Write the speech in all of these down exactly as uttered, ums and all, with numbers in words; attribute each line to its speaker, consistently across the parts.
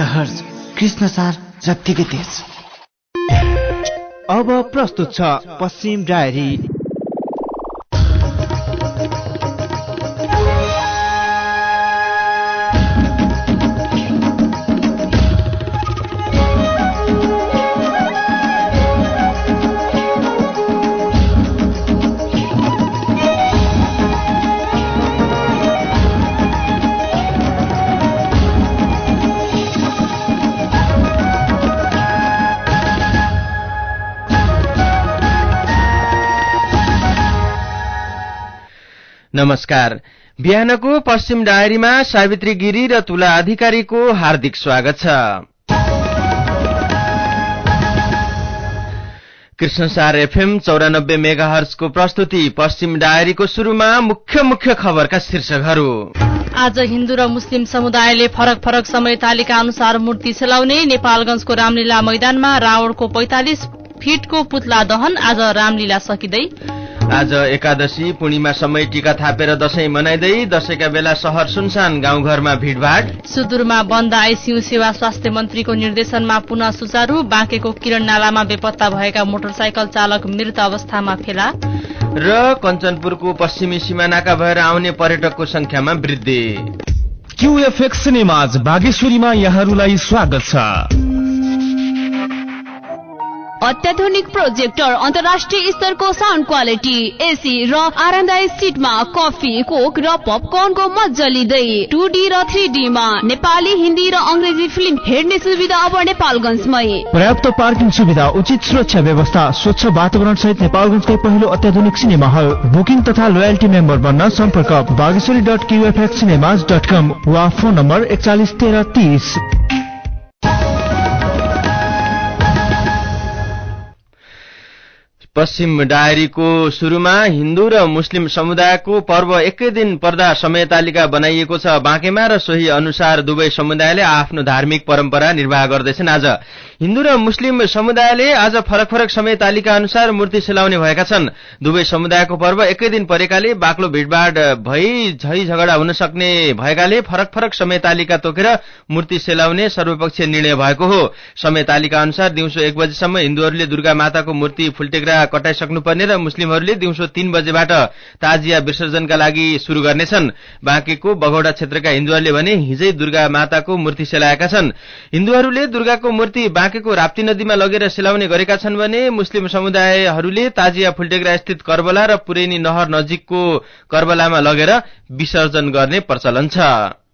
Speaker 1: कृष्ण सार जत्तिकै तेज।
Speaker 2: अब प्रस्तुत छ पश्चिम डायरी।
Speaker 3: नमस्कार। बिहानको पश्चिम डायरीमा सावित्री गिरी र तुला अधिकारीको हार्दिक स्वागत छ। कृष्णसार एफएम चौरानब्बे मेगाहर्जको प्रस्तुति पश्चिम डायरीको शुरूमा मुख्य मुख्य खबरका शीर्षकहरू।
Speaker 4: आज हिन्दू र मुस्लिम समुदायले फरक फरक समय तालिका अनुसार मूर्ति सेलाउने। नेपालगंजको रामलीला मैदानमा रावणको पैंतालिस फिटको पुतला दहन। आज रामलीला सकिँदै।
Speaker 3: आज एकादशी पूर्णिमा समय टीका थापेर दशैं मनाइदै। दशैंका बेला शहर सुनसान, गाउँघरमा भिडभाड।
Speaker 4: सुदूरमा बन्द आईसीयू सेवा स्वास्थ्य मन्त्रीको निर्देशनमा पुनः सुचारू। बाँकेको किरण नालामा बेपत्ता भएका मोटरसाइकल चालक मृत अवस्थामा फेला।
Speaker 3: र कञ्चनपुरको पश्चिमी सिमानाका भएर आउने पर्यटकको संख्यामा वृद्धि।
Speaker 5: क्यूएफएक्स सिनेमाज बागेश्वरीमा यहाँहरूलाई स्वागत छ।
Speaker 6: अत्याधुनिक प्रोजेक्टर, अन्तर्राष्ट्रिय स्तरको साउन्ड क्वालिटी, एसी र आरामदायी सिटमा कफी, कोक र पपकर्नको मज्जा लिँदै टू डी र थ्री डी मा नेपाली, हिन्दी र अंग्रेजी फिल्म हेर्ने सुविधा अब नेपालगंजमै।
Speaker 5: पर्याप्त पार्किङ सुविधा, उचित सुरक्षा व्यवस्था, स्वच्छ वातावरण सहित नेपालगंजकै पहिलो अत्याधुनिक सिनेमा हल। बुकिङ तथा लोयल्टी मेम्बर बन्न सम्पर्क Bageshwari dot QFX cinemas dot com वा फोन नम्बर एकचालिस तेह्र तीस।
Speaker 3: पश्चिम डायरीको शुरूमा हिन्दू र मुस्लिम समुदायको पर्व एकै दिन पर्दा समय तालिका बनाइएको छ। बाँकेमा र सोही अनुसार दुवै समुदायले आफ्नो धार्मिक परम्परा निर्वाह गर्दैछन्। आज हिन्दू र मुस्लिम समुदायले आज फरक फरक समय तालिका अनुसार मूर्ति सेलाउने भएका छन्। दुवै समुदायको पर्व एकै दिन परेकाले बाक्लो भिडभाड भई झै झगडा हुन सक्ने भएकाले फरक फरक समय तालिका तोकेर मूर्ति सेलाउने सर्वपक्षीय निर्णय भएको हो। समय तालिका अनुसार दिउँसो एक बजेसम्म हिन्दूहरूले दुर्गा माताको मूर्ति फुलटेक्रा कटाइसक्नुपर्ने र मुस्लिमहरूले दिउँसो तीन बजेबाट ताजिया विसर्जनका लागि शुरू गर्नेछन्। बाँकेको बगौडा क्षेत्रका हिन्दूहरूले भने हिजै दुर्गा माताको मूर्ति सेलाएका छन्। हिन्दूहरूले दुर्गाको मूर्ति बाँकेको राप्ती नदीमा लगेर सेलाउने गरेका छन् भने मुस्लिम समुदायहरूले ताजिया फुलटेक्रा स्थित करबला र पुरेनी नहर नजिकको करबलामा लगेर विसर्जन गर्ने प्रचलन छ।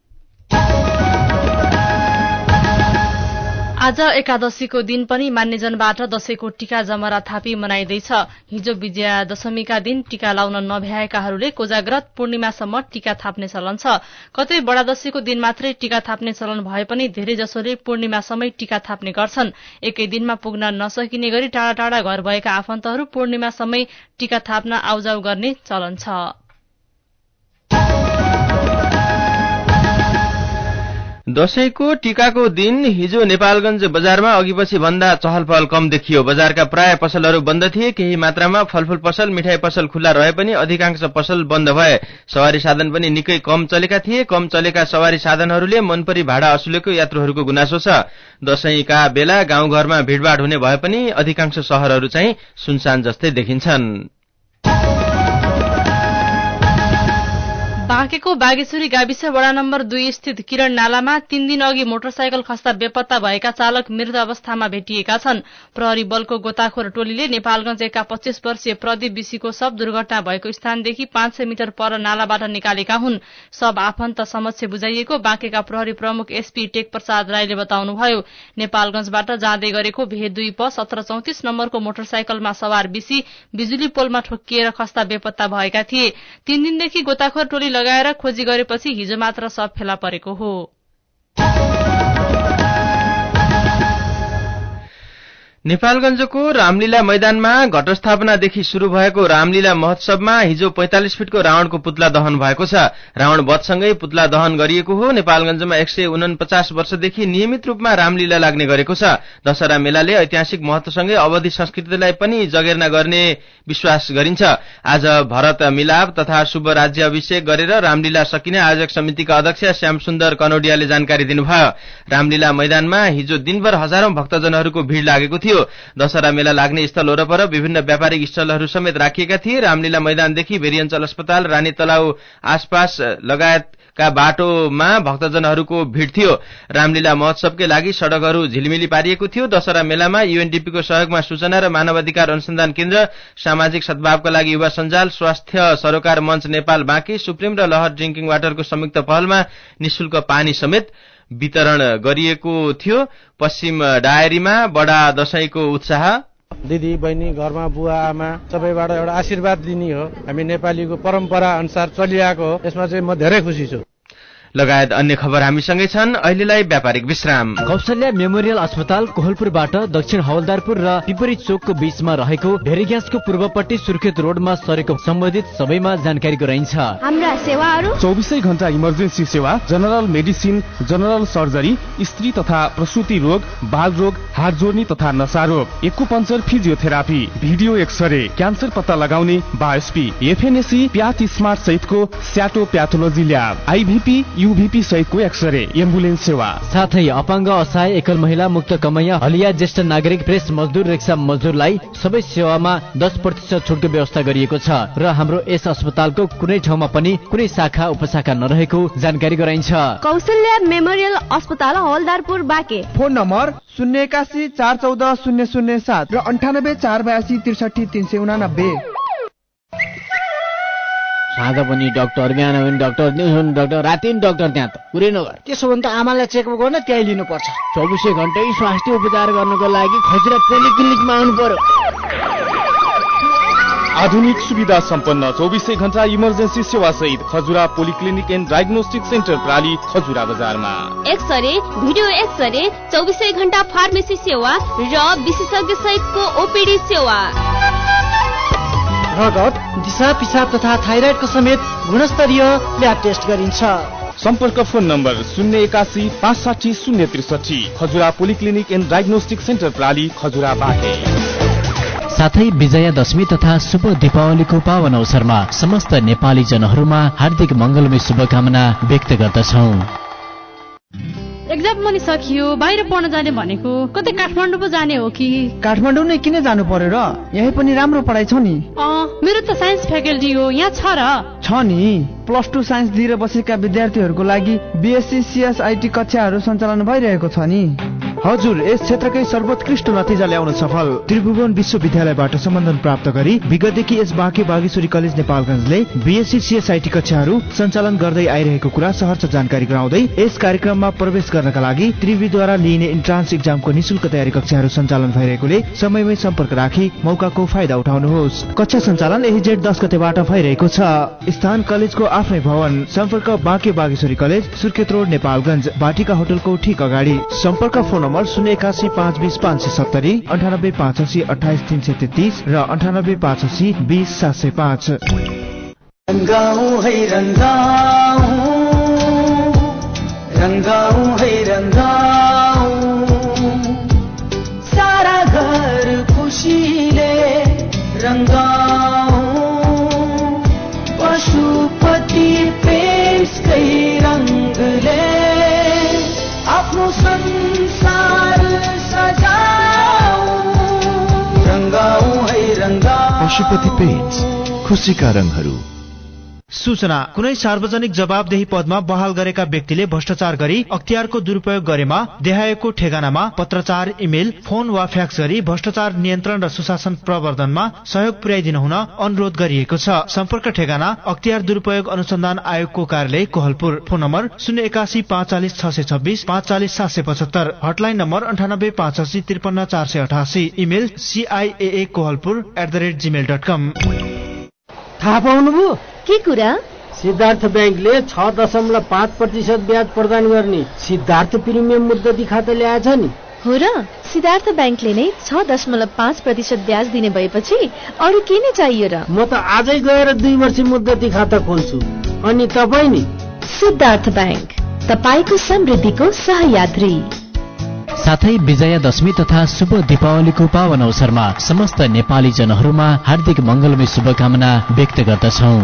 Speaker 4: आज एकादशीको दिन पनि मान्यजनबाट दशैंको टीका जमरा थापी मनाइँदैछ। हिजो विजया दशमीका दिन टीका लाउन नभ्याएकाहरूले कोजाग्रत पूर्णिमासम्म टीका थाप्ने चलन छ। कतै बडादशीको दिन मात्रै टीका थाप्ने चलन भए पनि धेरैजसोले पूर्णिमासम्मै टीका थाप्ने गर्छन्। एकै दिनमा पुग्न नसकिने गरी टाढा टाढा घर भएका आफन्तहरू पूर्णिमासम्मै टीका थाप्न आउजाउ गर्ने चलन छ।
Speaker 3: दशैंको टीकाको दिन हिजो नेपालगंज बजारमा अघिपछि भन्दा चहलपहल कम देखियो। बजारका प्राय पसलहरू बन्द थिए। केही मात्रामा फलफूल पसल, मिठाई पसल खुल्ला रहे पनि अधिकांश पसल बन्द भए। सवारी साधन पनि निकै कम चलेका थिए। कम चलेका सवारी साधनहरूले मनपरी भाडा असुलेको यात्रुहरूको गुनासो छ। दशैंका बेला गाउँघरमा भिडभाड हुने भए पनि अधिकांश शहरहरू चाहिँ सुनसान जस्तै देखिन्छन्।
Speaker 4: बाँकेको बागेश्वरी गाविस वडा नम्बर दुई स्थित किरण नालामा तीन दिन अघि मोटरसाइकल खस्दा बेपत्ता भएका चालक मृत अवस्थामा भेटिएका छन्। प्रहरी बलको गोताखोर टोलीले नेपालगंज एका पच्चीस वर्षीय प्रदीप विशीको शव दुर्घटना भएको स्थानदेखि पाँच सय मिटर पर नालाबाट निकालेका हुन्। शव आफन्त समक्ष बुझाइएको बाँकेका प्रहरी प्रमुख एसपी टेक प्रसाद राईले बताउनुभयो। नेपालगंजबाट जाँदै गरेको भे दुई प सत्र चौतिस नम्बरको मोटरसाइकलमा सवार विशी बिजुली पोलमा ठोक्किएर खस्दा बेपत्ता भएका थिए। तीन दिनदेखि गोताखोर टोली लगाएर खोजी गरेपछि हिजो मात्र शव फेला परेको हो।
Speaker 3: नेपालगञ्जको रामलीला मैदानमा घटस्थापनादेखि शुरू भएको रामलीला महोत्सवमा हिजो पैंतालिस फिटको रावणको पुतला दहन भएको छ। रावण वधसँगै पुतला दहन गरिएको हो। नेपालगञ्जमा एक सय उनपचास वर्षदेखि नियमित रूपमा रामलीला लाग्ने गरेको छ। दशहरा मेलाले ऐतिहासिक महत्वसँगै अवधि संस्कृतिलाई पनि जगेर्ना गर्ने विश्वास गरिन्छ। आज भरत मिलाप तथा शुभ राज्य अभिषेक गरेर रामलीला सकिने आयोजक समितिका अध्यक्ष श्यामसुन्दर कनौडियाले जानकारी दिनुभयो। रामलीला मैदानमा हिजो दिनभर हजारौं भक्तजनहरूको भीड़ लागेको थियो। दशहरा मेला लाग्ने स्थल वरपर विभिन्न व्यापारिक स्थलहरू समेत राखिएका थिए। रामलीला मैदानदेखि भेरिअञ्चल अस्पताल, रानी तलाउ आसपास लगायतका बाटोमा भक्तजनहरूको भीड़ थियो। रामलीला महोत्सवकै लागि सड़कहरू झिलिमिली पारिएको थियो। दशहरा मेलामा यूएनडीपीको सहयोगमा सूचना र मानवाधिकार अनुसन्धान केन्द्र, सामाजिक सद्भावका लागि युवा सञ्जाल, स्वास्थ्य सरोकार मञ्च नेपाल बाँकी, सुप्रिम र लहर ड्रिंकिङ वाटरको संयुक्त पहलमा निशुल्क पानी समेत वितरण गरिएको थियो। पश्चिम डायरीमा बडा दशैंको उत्साह।
Speaker 1: दिदी बहिनी घरमा बुवा आमा सबैबाट एउटा आशीर्वाद दिने हो। हामी नेपालीको परम्परा अनुसार चलिआएको हो। यसमा चाहिँ म धेरै खुसी छु।
Speaker 3: लगायत अन्य खबर हामीसँगै छन्। अहिलेलाई व्यापारिक विश्राम।
Speaker 7: कौशल्या मेमोरियल अस्पताल कोहलपुरबाट दक्षिण हवलदारपुर र पिपरी चोकको बीचमा रहेको भेरी ग्यासको पूर्वपट्टि सुर्खेत रोडमा सरेको सम्बन्धित सबैमा जानकारी गराइन्छ।
Speaker 8: हाम्रा सेवाहरू
Speaker 9: चौबिसै घण्टा इमर्जेन्सी सेवा, जनरल मेडिसिन, जनरल सर्जरी, स्त्री तथा प्रसूति रोग, बाल रोग, हात जोड्ने तथा नशा रोग, acupuncture, physiotherapy, video x ray, cancer पत्ता लगाउने बायोस्पी, एफएनएसी, प्याथ स्मार्ट सहितको स्याटो प्याथोलोजी ल्याब, आइभीपी, यूभीपी सहितको एक्सरे, एम्बुलेन्स सेवा,
Speaker 7: साथै अपाङ्ग, असहाय, एकल महिला, मुक्त कमैया, हलिया, ज्येष्ठ नागरिक, प्रेस मजदुर, रिक्सा मजदुरलाई सबै सेवामा दस प्रतिशत छुटको व्यवस्था गरिएको छ र हाम्रो यस अस्पतालको कुनै ठाउँमा पनि कुनै शाखा उपशाखा नरहेको जानकारी गराइन्छ।
Speaker 8: कौशल्या मेमोरियल अस्पताल हवलदारपुर बाँके।
Speaker 2: फोन नम्बर शून्य एकासी चार चौध शून्य शून्य सात र अन्ठानब्बे चार बयासी त्रिसठी तीन सय उनानब्बे।
Speaker 10: साँझ पनि डाक्टर, बिहान पनि डाक्टर, दिउँसो पनि डाक्टर, राति पनि डाक्टर, त्यहाँ त पुरै नगर। त्यसो भने त आमालाई चेकअप गर्न त्यहीँ लिनुपर्छ। चौबिसै घन्टै स्वास्थ्य उपचार गर्नको लागि खजुरा पोलिक्लिनिकमा आउनु पर्यो।
Speaker 9: आधुनिक सुविधा सम्पन्न चौबिसै घण्टा इमर्जेन्सी सेवा सहित Khajura polyclinic and diagnostic centre प्राली, खजुरा बजारमा।
Speaker 6: एक्सरे, भिडियो एक्सरे, चौबिसै घण्टा फार्मेसी सेवा र विशेषज्ञ सहितको ओपीडी सेवा।
Speaker 10: रगत, दिशा पिसाब तथा थाइराइडको समेत गुणस्तरीय ल्याब टेस्ट गरिन्छ।
Speaker 9: सम्पर्क फोन नम्बर शून्य एकासी पाँच साठी शून्य त्रिसठी, Khajura polyclinic and diagnostic centre प्राली, खजुरा बाँके।
Speaker 7: साथै विजया दशमी तथा शुभ दीपावलीको पावन अवसरमा समस्त नेपाली जनहरूमा हार्दिक मंगलमय शुभकामना व्यक्त गर्दछौं।
Speaker 4: एक्जाम पनि सकियो, बाहिर पढ्न जाने भनेको कतै काठमाडौँ पो जाने हो कि?
Speaker 2: काठमाडौँ नै किन जानु पर्यो र? यही पनि राम्रो पढाइ छ नि।
Speaker 4: अँ, मेरो त साइन्स फ्याकल्टी हो, यहाँ छ र?
Speaker 2: छ नि। प्लस टू साइन्स लिएर बसेका विद्यार्थीहरूको लागि बीएससी सीएसआईटी कक्षाहरू सञ्चालन भइरहेको छ नि।
Speaker 5: हजुर, यस क्षेत्रकै सर्वोत्कृष्ट नतिजा ल्याउन सफल त्रिभुवन विश्वविद्यालयबाट सम्बन्धन प्राप्त गरी विगतदेखि यस बाँके बागेश्वरी कलेज नेपालगञ्जले बीएससी सीएसआईटी कक्षाहरू सञ्चालन गर्दै आइरहेको कुरा सहर्ष जानकारी गराउँदै यस कार्यक्रममा प्रवेश गर्नका लागि त्रिविद्वारा लिइने इन्ट्रान्स एक्जामको निशुल्क तयारी कक्षाहरू सञ्चालन भइरहेकोले समयमै सम्पर्क राखी मौकाको फाइदा उठाउनुहोस्। कक्षा सञ्चालन यही जेठ दस गतेबाट भइरहेको छ। स्थान कलेजको आफ्नै भवन। सम्पर्क बाँके बागेश्वरी कलेज, सुर्खेत रोड, नेपालगञ्ज, बाटिका होटलको ठीक अगाडि। सम्पर्क फोन नम्बर शून्य एकासी पाँच बिस पाँच सय सत्तरी, अन्ठानब्बे पाँच असी अठाइस तीन सय तेत्तिस र अन्ठानब्बे पाँच असी बिस सात सय पाँच।
Speaker 11: रंगाऊ है रंगाऊ, रंगाऊ है रंगाऊ, सारा घर खुशीले रंगाऊ, पशुपति पेशकै रंगले आफ्नो संसार सजाऊ, रंगाऊ है रंगाऊ।
Speaker 5: पशुपति पेन्ट्स, खुसीका रङहरू। सूचना, कुनै सार्वजनिक जवाबदेही पदमा बहाल गरेका व्यक्तिले भ्रष्टाचार गरी अख्तियारको दुरुपयोग गरेमा देहायको ठेगानामा पत्रचार, इमेल, फोन वा फ्याक्स गरी भ्रष्टाचार नियन्त्रण र सुशासन प्रवर्धनमा सहयोग पुर्याइदिनु हुन अनुरोध गरिएको छ। सम्पर्क ठेगाना अख्तियार दुरुपयोग अनुसन्धान आयोगको कार्यालय कोहलपुर। फोन नम्बर शून्य एकासी पाँच चालिस छ सय छब्बिस, पाँच चालिस सात सय पचहत्तर। हटलाइन नम्बर अन्ठानब्बे पाँच असी त्रिपन्न चार सय अठासी। Email CIA Kohalpur at the rate Gmail dot com.
Speaker 10: थाहा पाउनुभयो
Speaker 8: के कुरा?
Speaker 10: सिद्धार्थ ब्याङ्कले छ दशमलव पाँच प्रतिशत ब्याज प्रदान गर्ने सिद्धार्थ प्रिमियम मुद्दती खाता ल्याएछ नि।
Speaker 8: हो र सिद्धार्थ ब्याङ्कले नै छ दशमलव पाँच प्रतिशत ब्याज दिने भएपछि अरू के नै चाहियो र?
Speaker 10: म त आजै गएर दुई वर्ष मुद्दती खाता खोल्छु। अनि तपाईँ नि?
Speaker 8: सिद्धार्थ ब्याङ्क, तपाईँको समृद्धिको सहयात्री।
Speaker 7: साथै विजयादशमी तथा शुभ दीपावलीको पावन अवसरमा समस्त नेपाली जनहरूमा हार्दिक मंगलमय शुभकामना व्यक्त गर्दछौं।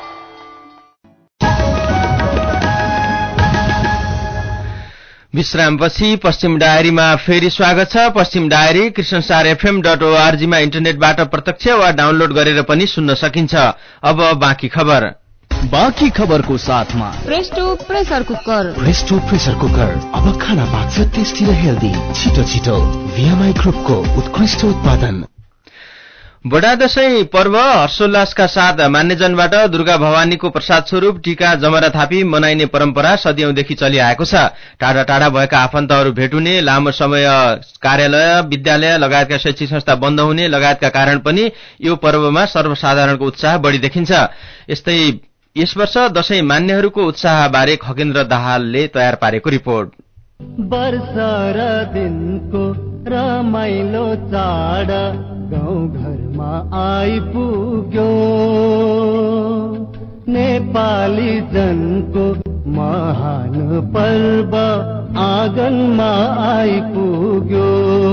Speaker 3: विश्रामपछि पश्चिम डायरीमा फेरि स्वागत छ। पश्चिम डायरी कृष्णसार एफएम डट ओआरजीमा इन्टरनेटबाट प्रत्यक्ष वा डाउनलोड गरेर पनि सुन्न सकिन्छ। अब बाँकी खबर।
Speaker 12: बाँकी खबरको साथमा
Speaker 6: Presto pressure cooker.
Speaker 12: Presto pressure cooker अब खाना पाक्छ टेस्टी र हेल्दी। छिटो छिटो भिएमआई ग्रुपको उत्कृष्ट उत्पादन।
Speaker 3: बडा दशैं पर्व हर्षोल्लासका साथ मान्यजनबाट दुर्गा भवानीको प्रसाद स्वरूप टीका जमरा थापी मनाइने परम्परा सदियौंदेखि चलिआएको छ। टाढा टाढा भएका आफन्तहरू भेट हुने, लामो समय कार्यालय, विद्यालय लगायतका शैक्षिक संस्था बन्द हुने लगायतका कारण पनि यो पर्वमा सर्वसाधारणको उत्साह बढी देखिन्छ। यस्तै यस वर्ष दशैं मान्यहरूको उत्साहबारे खगेन्द्र दाहालले तयार पारेको रिपोर्ट।
Speaker 11: वर्षा र दिनको रमाइलो चाड गाउँ घरमा आइपुग्यो, नेपाली जनको महान पर्व आँगनमा आइपुग्यो।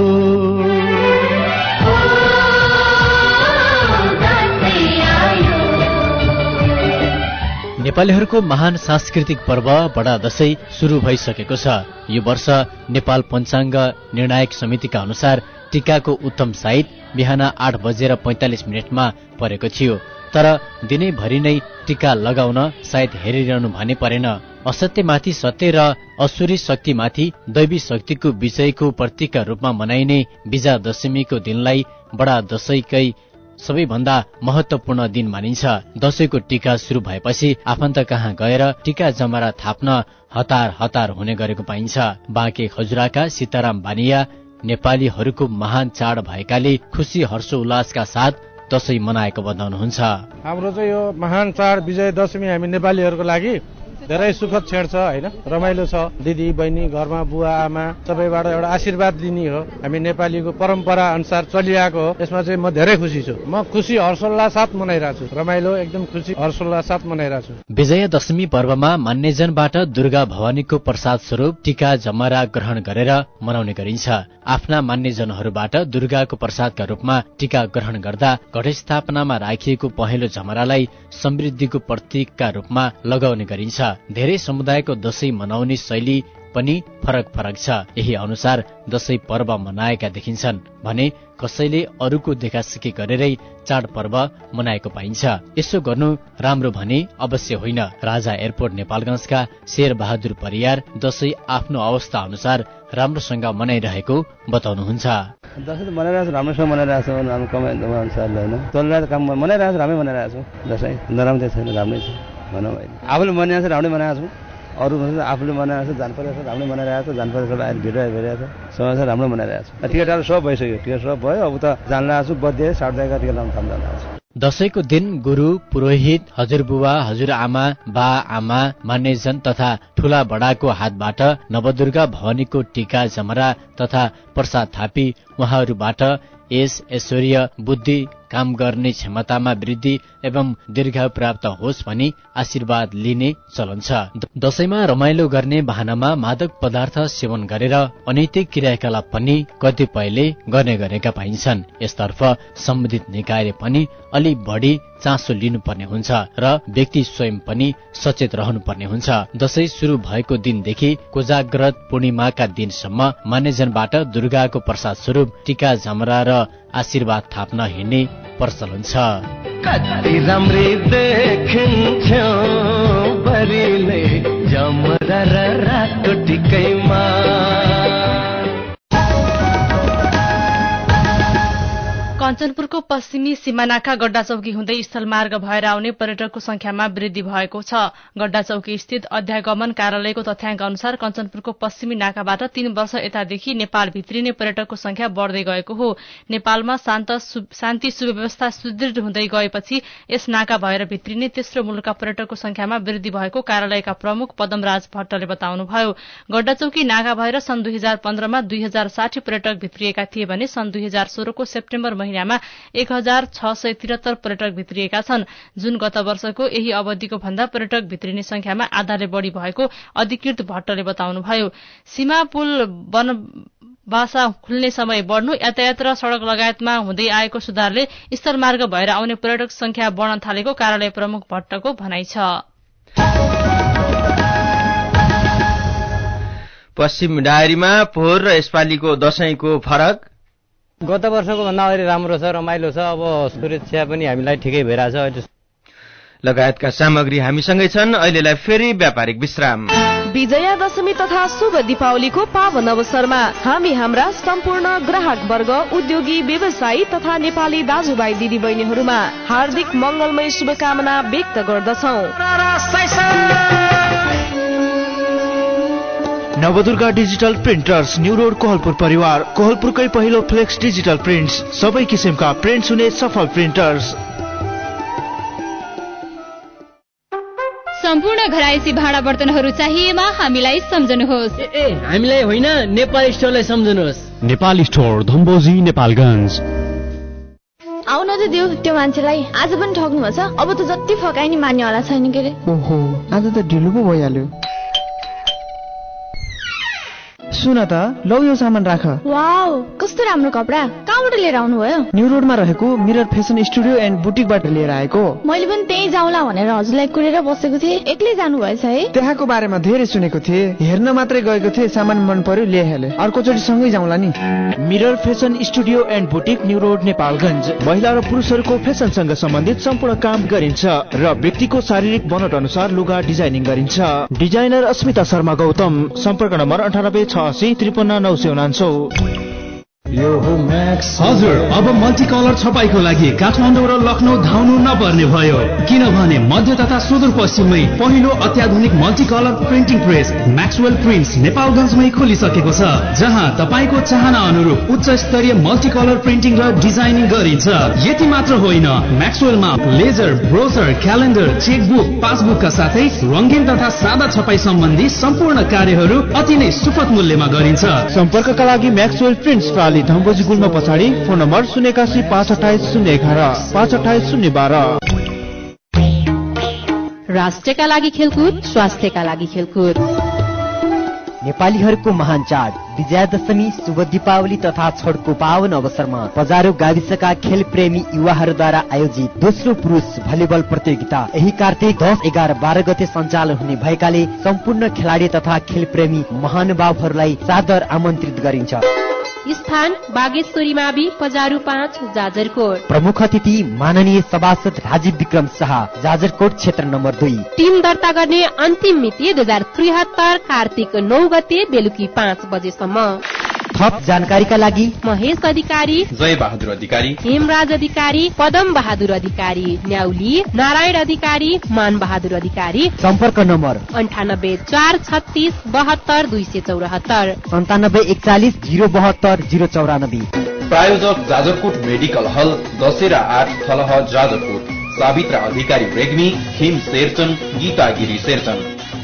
Speaker 7: नेपालीहरूको महान सांस्कृतिक पर्व बडा दशैं शुरू भइसकेको छ। यो वर्ष नेपाल पञ्चाङ्ग निर्णायक समितिका अनुसार टीकाको उत्तम साइत बिहान आठ बजेर पैंतालिस मिनटमा परेको थियो। तर दिनैभरि नै टीका लगाउन सायद हेरिरहनु भने परेन। असत्यमाथि सत्य र असुरी शक्तिमाथि दैवी शक्तिको विजयको प्रतीकका रूपमा मनाइने विजया दशमीको दिनलाई बडा दशैंकै सबैभन्दा महत्वपूर्ण दिन मानिन्छ। दशैंको टीका शुरू भएपछि आफन्त कहाँ गएर टीका जमरा थाप्न हतार हतार हुने गरेको पाइन्छ। बाँके खजुराका सीताराम बानिया नेपालीहरूको महान चाड भएकाले खुशी हर्षोल्लासका साथ दशैं मनाएको बताउनुहुन्छ।
Speaker 1: हाम्रो चाहिँ यो महान चाड विजय दशमी हामी नेपालीहरूको लागि धेरै सुखद क्षण छ हैन, रमाइलो छ। दिदी बहिनी घरमा बुवा आमा सबैबाट एउटा आशीर्वाद लिने हो। हामी नेपालीको परम्परा अनुसार चलिआएको हो। यसमा चाहिँ म धेरै खुसी छु। म खुसी हर्षोल्लास साथ मनाइरहेको छु। रमाइलो एकदम खुसी हर्षोल्लास साथ मनाइरहेको छु।
Speaker 7: विजया दशमी पर्वमा मान्यजनबाट दुर्गा भवानीको प्रसाद स्वरूप टीका जमरा ग्रहण गरेर मनाउने गरिन्छ। आफ्ना मान्यजनहरूबाट दुर्गाको प्रसादका रूपमा टीका ग्रहण गर्दा घटस्थापनामा राखिएको पहेँलो जमरालाई समृद्धिको प्रतीकका रूपमा लगाउने गरिन्छ। धेरै समुदायको दशैं मनाउने शैली पनि फरक फरक छ। यही अनुसार दशैं पर्व मनाएका देखिन्छन् भने कसैले अरूको देखासेखी गरेरै चाडपर्व मनाएको पाइन्छ। यसो गर्नु राम्रो भने अवश्य होइन। राजा एयरपोर्ट नेपालगञ्जका शेर बहादुर परियार दशैं आफ्नो अवस्था अनुसार राम्रोसँग मनाइरहेको बताउनुहुन्छ।
Speaker 13: दशैं त मनाइरहेको छु, राम्रोसँग मनाइरहेको छु। हाम्रो कमाइ अनुसारले होइन, चलिरहेको काम मनाइरहेको छु, राम्रै मनाइरहेको छु। दशैं नराम्रो चाहिँ छैन, राम्रै छ भनौँ। आफूले मनाएको छ राम्रै मनाएको छु। अरू भन्छ आफूले मनाएको छ जान परेको छ, राम्रै मनाइरहेको छ। जान परेको छ आएर भेटेर भेटेको छ, समय राम्रो मनाइरहेको छु। टिकटहरू सब भइसक्यो, टिकट सब भयो। अब त जान लागेको छु, बर्थडे सात दाइका टिकट लाउनु थाल्नु जान लागेको छु।
Speaker 7: दशैंको दिन गुरु पुरोहित हजुरबुवा हजुरआमा बा आमा मान्यजन तथा ठूला बडाको हातबाट नवदुर्गा भवानीको टीका जमरा तथा प्रसाद थापी उहाँहरूबाट यस ऐश्वर्य बुद्धि काम गर्ने क्षमतामा वृद्धि एवं दीर्घायु प्राप्त होस् भनी आशीर्वाद लिने चलन छ। दशैंमा रमाइलो गर्ने बहानामा मादक पदार्थ सेवन गरेर अनैतिक क्रियाकलाप पनि कतिपयले गर्ने गरेका पाइन्छन्। यसतर्फ सम्बन्धित निकायले पनि अलि बढी चासो लिनुपर्ने हुन्छ र व्यक्ति स्वयं पनि सचेत रहनुपर्ने हुन्छ। दशैं शुरू भएको दिनदेखि कोजाग्रत पूर्णिमाका दिनसम्म मान्यजनबाट दुर्गाको प्रसाद स्वरूप टीका जमरा र आशीर्वाद थाप्न हिँड्ने प्रचलन छ।
Speaker 11: कति राम्री देखिन्थ्यो बरिले जमरा र रातो टिकैमा।
Speaker 4: कञ्चनपुरको पश्चिमी सिमानाका गड्डा चौकी हुँदै स्थलमार्ग भएर आउने पर्यटकको संख्यामा वृद्धि भएको छ। गड्डा चौकी स्थित अध्यागमन कार्यालयको तथ्याङ्क अनुसार कञ्चनपुरको पश्चिमी नाकाबाट तीन वर्ष यतादेखि नेपाल भित्रिने पर्यटकको संख्या बढ्दै गएको हो। नेपालमा शान्ति सुव्यवस्था सुदृढ हुँदै गएपछि यस नाका भएर भित्रिने तेस्रो मुलुकका पर्यटकको संख्यामा वृद्धि भएको कार्यालयका प्रमुख पदमराज भट्टले बताउनुभयो। गड्डा चौकी नाका भएर सन् दुई हजार पन्ध्रमा दुई हजार साठी पर्यटक भित्रिएका थिए भने सन् दुई हजार सोह्रको सेप्टेम्बर महिनामा एक हजार छ सय त्रिहत्तर पर्यटक भित्रिएका छन्, जुन गत वर्षको यही अवधिको भन्दा पर्यटक भित्रिने संख्यामा आधाले बढ़ी भएको अधिकृत भट्टले बताउनुभयो। सीमा पुल बनबासा खुल्ने समय बढ़नु, यातायात र सड़क लगायतमा हुँदै आएको सुधारले स्थलमार्ग भएर आउने पर्यटक संख्या बढ़न थालेको कार्यालय प्रमुख भट्टको भनाइ छ।
Speaker 3: पश्चिम डायरीमा पोहोर र यसपालिको दशैंको फरक।
Speaker 14: गत वर्षको भन्दा अहिले राम्रो छ, रमाइलो छ। अब सुरक्षा पनि हामीलाई ठिकै भइरहेछ।
Speaker 3: लगायतका सामग्री हामीसँगै छन्। अहिलेलाई फेरि व्यापारिक विश्राम।
Speaker 15: विजया दशमी तथा शुभ दीपावलीको पावन अवसरमा हामी हाम्रा सम्पूर्ण ग्राहक वर्ग, उद्योगी, व्यवसायी तथा नेपाली दाजुभाइ दिदी बहिनीहरूमा हार्दिक मंगलमय शुभकामना व्यक्त गर्दछौं।
Speaker 5: Navadurga digital printers, new road, Kohalpur परिवार, कोहलपुरकै पहिलो फ्लेक्स डिजिटल प्रिन्ट्स, सबै किसिमका प्रिन्ट्स हुने सफल प्रिन्टर्स।
Speaker 6: सम्पूर्ण घरायसी भाडा बर्तनहरू चाहिएमा हामीलाई सम्झनुहोस्।
Speaker 7: ए हामीलाई होइन, नेपाल स्टोरलाई सम्झनुहोस्।
Speaker 16: नेपाल स्टोर, धम्बोजी, नेपालगञ्ज।
Speaker 8: आउन त दियो, त्यो मान्छेलाई आज पनि ठग्नु भएछ। अब त जति फकाइ नि मान्नेवाला छैन के रे।
Speaker 2: ओहो, आज त ढिलो पो भइहाल्यो। सुन त, लौ यो सामान राख।
Speaker 8: वाउ, कस्तो राम्रो कपडा। कहाँबाट लिएर आउनु भयो?
Speaker 2: न्यू रोडमा रहेको मिरर फेसन स्टुडियो एन्ड बुटिकबाट लिएर आएको।
Speaker 8: मैले पनि त्यही जाउँला भनेर हजुरलाई कुरेर बसेको थिएँ। एक्लै जानु भएछ है?
Speaker 2: त्यहाँको बारेमा धेरै सुनेको थिएँ, हेर्न मात्रै गएको थिएँ। सामान मन पर्यो, ल्याइहाले। अर्कोचोटि सँगै जाउँला नि।
Speaker 5: Mirror fashion studio and boutique, new road, Nepalgunj. महिला र पुरुषहरूको फेसनसँग सम्बन्धित सम्पूर्ण काम गरिन्छ र व्यक्तिको शारीरिक बनोट अनुसार लुगा डिजाइनिङ गरिन्छ। डिजाइनर अस्मिता शर्मा गौतम। सम्पर्क नम्बर अन्ठानब्बे छ असी त्रिपन्न नौ सय उनान्सौ।
Speaker 17: हजुर, अब मल्टी कलर छपाईको लागि काठमाडौँ र लखनऊ धाउनु नपर्ने भयो, किनभने मध्य तथा सुदूरपश्चिममै पहिलो अत्याधुनिक multi colour printing press Maxwell prints नेपालगञ्जमै खोलिसकेको छ, जहाँ तपाईँको चाहना अनुरूप उच्च स्तरीय मल्टी कलर प्रिन्टिङ र डिजाइनिङ गरिन्छ। यति मात्र होइन, म्याक्सवेलमा लेजर, ब्रोचर, क्यालेन्डर, चेकबुक, पासबुकका साथै रङ्गीन तथा सादा छपाई सम्बन्धी सम्पूर्ण कार्यहरू अति नै सुपथ मूल्यमा गरिन्छ।
Speaker 5: सम्पर्कका लागि म्याक्सवेल प्रिन्ट्स प्राली धम्बोजी गुल्म पछाडि। फोन नम्बर शून्य एकासी पाँच अठाइस शून्य एघार पाँच अठाइस शून्य बाह्र।
Speaker 18: राष्ट्रका लागि खेलकुद, स्वास्थ्यका लागि खेलकुद।
Speaker 19: नेपालीहरूको महान चाड विजयादशमी, शुभ दीपावली तथा छठको पावन अवसरमा पजारू गाविसका खेल प्रेमी युवाहरूद्वारा आयोजित दोस्रो पुरुष भलिबल प्रतियोगिता यही कार्तिक दस एघार बाह्र गते सञ्चालन हुने भएकाले सम्पूर्ण खेलाडी तथा खेल प्रेमी महानुभावहरूलाई सादर आमन्त्रित गरिन्छ।
Speaker 18: स्थान बागेश्वरी मावि, पजारू पाँच, जाजरकोट।
Speaker 19: प्रमुख अतिथि माननीय सभासद राजीव विक्रम शाह, जाजरकोट क्षेत्र नम्बर दुई।
Speaker 18: टिम दर्ता गर्ने अन्तिम मिति दुई हजार त्रिहत्तर कार्तिक नौ गते बेलुकी पाँच बजेसम्म।
Speaker 19: थप जानकारीका लागि
Speaker 18: महेश अधिकारी,
Speaker 3: जय बहादुर अधिकारी,
Speaker 18: हेमराज अधिकारी, पदम बहादुर अधिकारी, न्याउली, नारायण अधिकारी, मान बहादुर अधिकारी।
Speaker 19: सम्पर्क नम्बर
Speaker 18: अन्ठानब्बे चार छत्तीस बहत्तर दुई सय चौरात्तर,
Speaker 19: सन्तानब्बे एकचालिस जिरो बहत्तर जिरो चौरानब्बे।
Speaker 3: प्रायोजक जाजरकोट मेडिकल हल, दशहरा आठ थलह, जाजरकोट। सावित्रा अधिकारी रेग्मी, हिम शेरचन, गीता गिरी शेरचन।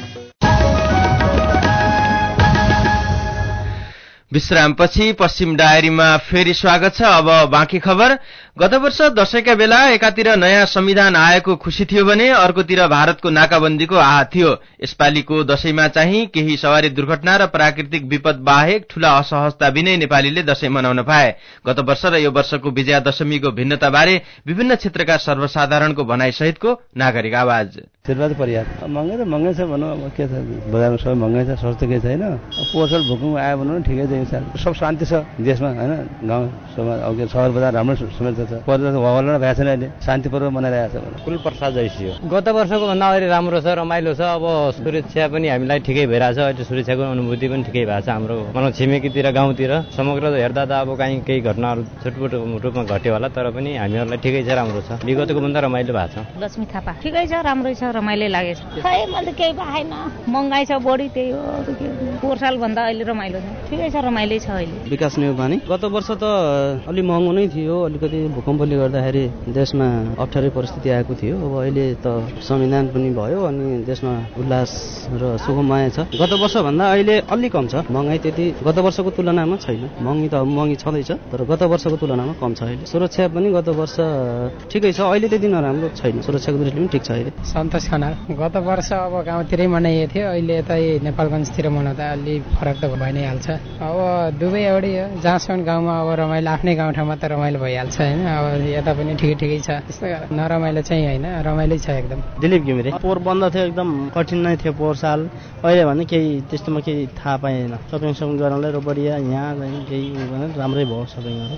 Speaker 3: विश्रामपछि पश्चिम डायरीमा फेरि स्वागत छ। अब बाँकी खबर। गत वर्ष दशैंका बेला एकातिर नयाँ संविधान आएको खुशी थियो भने अर्कोतिर भारतको नाकाबन्दीको आह थियो। यसपालिको दशैंमा चाहिँ केही सवारी दुर्घटना र प्राकृतिक विपद बाहेक ठूला असहजता बिनै नेपालीले दशैं मनाउन पाए। गत वर्ष र यो वर्षको विजया दशमीको भिन्नताबारे विभिन्न क्षेत्रका सर्वसाधारणको भनाइ सहितको नागरिक आवाज।
Speaker 13: शेर्पा त परिहार महँगै त महँगै छ भनौँ। अब के छ, बजारमा सबै महँगै छ, सस्तो केही छैन। पोसल भुकु आयो भनौँ ठिकै छ। सब शान्ति छ देशमा होइन, गाउँ समाज। अब के सहर बजार राम्रो समेत छ, छ परिवर्तन भवन भएको छैन अहिले शान्तिपूर्वक मनाइरहेको छ।
Speaker 14: कुल प्रसाद जैसी हो गत वर्षको भन्दा अगाडि राम्रो छ रमाइलो छ। अब सुरक्षा पनि हामीलाई ठिकै भइरहेछ अहिले सुरक्षाको अनुभूति पनि ठिकै भएको छ हाम्रो मतलब छिमेकीतिर गाउँतिर समग्र हेर्दा त अब कहीँ केही घटनाहरू छुटपुट रूपमा घट्यो होला तर पनि हामीहरूलाई ठिकै छ राम्रो छ विगतको भन्दा रमाइलो भएको छ।
Speaker 20: लक्ष्मी थापा ठिकै छ राम्रै छ रमाइलो लागेछ खै मैले केही भएन महँगाई छ बढी त्यही हो पोहोर साल भन्दा अहिले रमाइलो छ ठिकै छ रमाइलो छ अहिले।
Speaker 21: विकास नेउपाने गत वर्ष त अलि महँगो नै थियो अलिकति भूकम्पले गर्दाखेरि देशमा अप्ठ्यारै परिस्थिति आएको थियो अब अहिले त संविधान पनि भयो अनि देशमा उल्लास र सुखमय छ। गत वर्ष भन्दा अहिले अलि कम छ महँगाई त्यति गत वर्षको तुलनामा छैन महँगी त महँगी छँदैछ तर गत वर्षको तुलनामा कम छ अहिले। सुरक्षा पनि गत वर्ष ठिकै छ अहिले त्यति नराम्रो छैन सुरक्षाको दृष्टिले पनि ठिक छ अहिले।
Speaker 22: सन्तोष खनाल गत वर्ष अब गाउँतिरै मनाइएको थियो अहिले यतै नेपालगञ्जतिर मनाउँदा अलि फरक त भइ नै हाल्छ। अब दुवै एउटै हो जहाँसम्म गाउँमा अब रमाइलो आफ्नै गाउँठाउँमा त रमाइलो भइहाल्छ होइन अब यता पनि ठिकै ठिकै छ त्यस्तो नरमाइलो चाहिँ होइन रमाइलो छ एकदम।
Speaker 21: दिलीप घिमिरे पोहोर बन्द थियो एकदम कठिन नै थियो पोहोर साल अहिले भने केही त्यस्तोमा केही थाहा पाएन सपिङ सपिङ गर्नलाई र बढिया यहाँ केही राम्रै भयो सबैमा।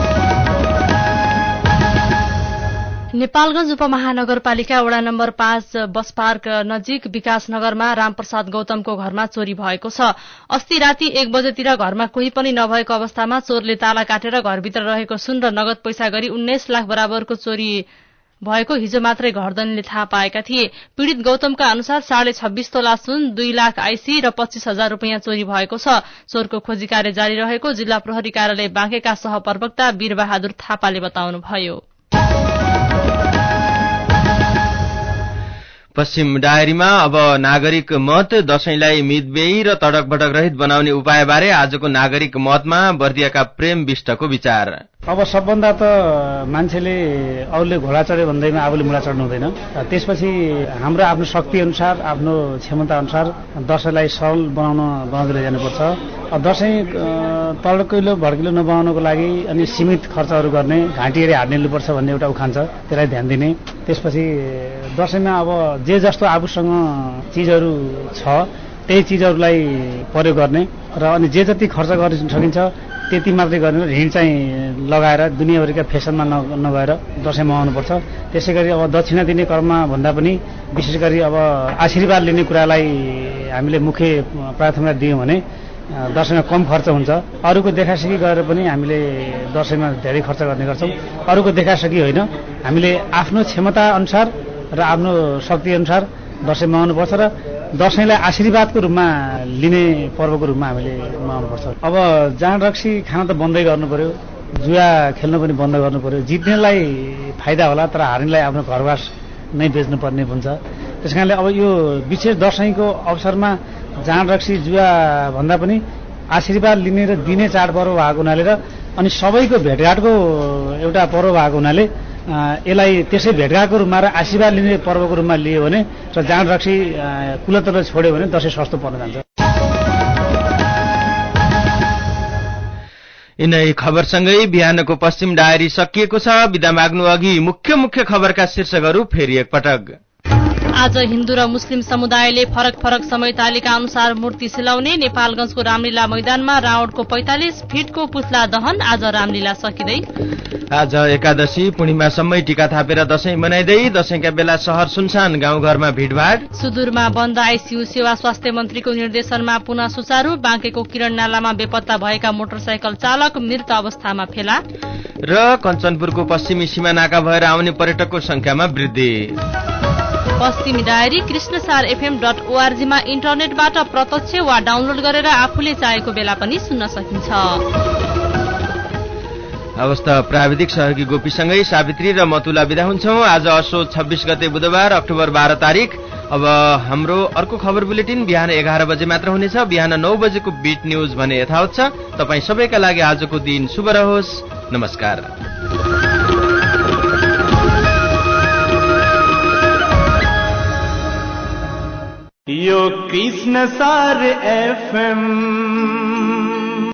Speaker 4: नेपालगञ्ज उपमहानगरपालिका वडा नम्बर पाँच बस पार्क नजिक विकासनगरमा रामप्रसाद गौतमको घरमा चोरी भएको छ। अस्ति राति एक बजेतिर घरमा कोही पनि नभएको अवस्थामा चोरले ताला काटेर घरभित्र रहेको सुन र नगद पैसा गरी उन्नाइस लाख बराबरको चोरी भएको हिजो मात्रै घरधनीले थाहा पाएका थिए। पीड़ित गौतमका अनुसार साढे छब्बीस तोला सुन दुई लाख आइसी र पच्चीस हजार रूपियाँ चोरी भएको छ। चोरको खोजी कार्य जारी रहेको जिल्ला प्रहरी कार्यालय बाँकेका सहप्रवक्ता वीरबहादुर थापाले बताउनुभयो।
Speaker 3: पश्चिम डायरीमा अब नागरिक मत दशैंलाई मितव्ययी र तडक भडक रहित बनाउने उपायबारे आजको नागरिक मतमा बर्दियाका प्रेम विष्टको विचार।
Speaker 23: अब सबभन्दा त मान्छेले अरूले घोडा चढ्यो भन्दैमा आफूले मुला चढ्नु हुँदैन त्यसपछि हाम्रो आफ्नो शक्ति अनुसार आफ्नो क्षमता अनुसार दशैंलाई सरल बनाउन बनाउँदै लैजानुपर्छ। दशैं तडकिलो भड्किलो नबनाउनको लागि अनि सीमित खर्चहरू गर्ने घाँटी हेरी हात निल्नुपर्छ भन्ने एउटा उखान छ त्यसलाई ध्यान दिने। त्यसपछि दशैंमा अब जे जस्तो आफूसँग चिजहरू छ त्यही चिजहरूलाई प्रयोग गर्ने र अनि जे जति खर्च गर्न सकिन्छ त्यति मात्रै गरेर ऋण चाहिँ लगाएर दुनियाँभरिका फेसनमा नगएर दशैं मनाउनुपर्छ। त्यसै गरी अब दक्षिणा दिने क्रममा भन्दा पनि विशेष गरी अब आशीर्वाद लिने कुरालाई हामीले मुख्य प्राथमिकता दियौँ भने दशैंमा कम खर्च हुन्छ। अरूको देखासेखी गरेर पनि हामीले दशैंमा धेरै खर्च गर्ने गर्छौँ। अरूको देखासेखी होइन हामीले आफ्नो क्षमता अनुसार र आफ्नो शक्ति अनुसार दशैं मनाउनुपर्छ र दशैंलाई आशीर्वादको रूपमा लिने पर्वको रूपमा हामीले मनाउनुपर्छ। अब जाँड रक्सी खान त बन्दै गर्नु पर्यो जुवा खेल्न पनि बन्द गर्नु पर्यो। जित्नेलाई फाइदा होला तर हार्नेलाई आफ्नो घरबास नै बेच्नुपर्ने हुन्छ। त्यस कारणले अब यो विशेष दशैंको अवसरमा जाँड रक्सी जुवा भन्दा पनि आशीर्वाद लिने र दिने चाडपर्व भएको हुनाले र अनि सबैको भेटघाटको एउटा पर्व भएको हुनाले यसलाई त्यसै भेटघाटको रूपमा र आशीर्वाद लिने पर्वको रूपमा लियो भने र जाँड रक्सी कुलतल छोड्यो भने दशैं सस्तो पर्न जान्छ।
Speaker 3: यिनै खबरसँगै बिहानको पश्चिम डायरी सकिएको छ। बिदा माग्नु अघि मुख्य मुख्य खबरका शीर्षकहरू फेरि एकपटक।
Speaker 4: आज हिन्दू र मुस्लिम समुदायले फरक फरक समय तालिका अनुसार मूर्ति सिलाउने। नेपालगञ्जको रामलीला मैदानमा रावणको पैंतालिस फिटको पुतला दहन। आज रामलीला सकिँदै
Speaker 3: आज एकादशी पूर्णिमासम्मै टीका थापेर दशैं मनाइँदै दशैंका बेला शहर सुनसान गाउँघरमा भिडभाड।
Speaker 4: सुदूरमा बन्द आइसियू सेवा स्वास्थ्य मन्त्रीको निर्देशनमा पुनः सुचारू। बाँकेको किरण नालामा बेपत्ता भएका मोटरसाइकल चालक मृत अवस्थामा फेला
Speaker 3: र कञ्चनपुरको पश्चिमी सीमानाका भएर आउने पर्यटकको संख्यामा वृद्धि।
Speaker 4: पश्चिमी डायरी कृष्णसार एफएम डट ओआरजीमा इन्टरनेटबाट प्रत्यक्ष वा डाउनलोड गरेर आफूले चाहेको बेला पनि सुन्न सकिन्छ।
Speaker 3: अवस्था प्राविधिक सहयोगी गोपीसँगै सावित्री र मतुला विदा हुन्छौं। आज असोज छब्बीस गते बुधबार अक्टोबर बाह्र तारिक। अब हाम्रो अर्को खबर बुलेटिन बिहान एघार बजे मात्र हुनेछ। बिहान नौ बजेको बीट न्यूज भने यथावत छ। तपाईँ सबैका लागि आजको दिन शुभ रहोस्। नमस्कार।
Speaker 11: यो कृष्ण सार एफएम